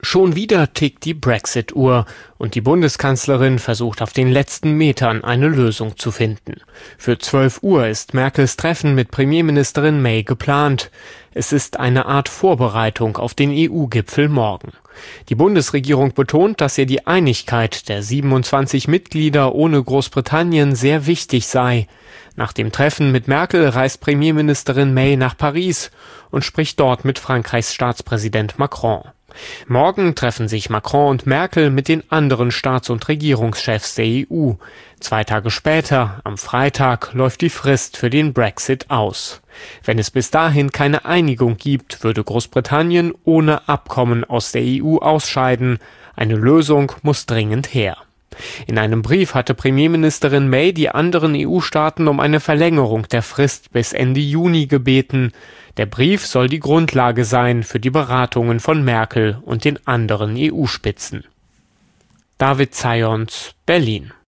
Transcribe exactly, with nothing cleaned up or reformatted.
Schon wieder tickt die Brexit-Uhr und die Bundeskanzlerin versucht auf den letzten Metern eine Lösung zu finden. Für zwölf Uhr ist Merkels Treffen mit Premierministerin May geplant. Es ist eine Art Vorbereitung auf den E U-Gipfel morgen. Die Bundesregierung betont, dass ihr die Einigkeit der siebenundzwanzig Mitglieder ohne Großbritannien sehr wichtig sei. Nach dem Treffen mit Merkel reist Premierministerin May nach Paris und spricht dort mit Frankreichs Staatspräsident Macron. Morgen treffen sich Macron und Merkel mit den anderen Staats- und Regierungschefs der E U. Zwei Tage später, am Freitag, läuft die Frist für den Brexit aus. Wenn es bis dahin keine Einigung gibt, würde Großbritannien ohne Abkommen aus der E U ausscheiden. Eine Lösung muss dringend her. In einem Brief hatte Premierministerin May die anderen E U-Staaten um eine Verlängerung der Frist bis Ende Juni gebeten. Der Brief soll die Grundlage sein für die Beratungen von Merkel und den anderen E U-Spitzen. David Zayons, Berlin.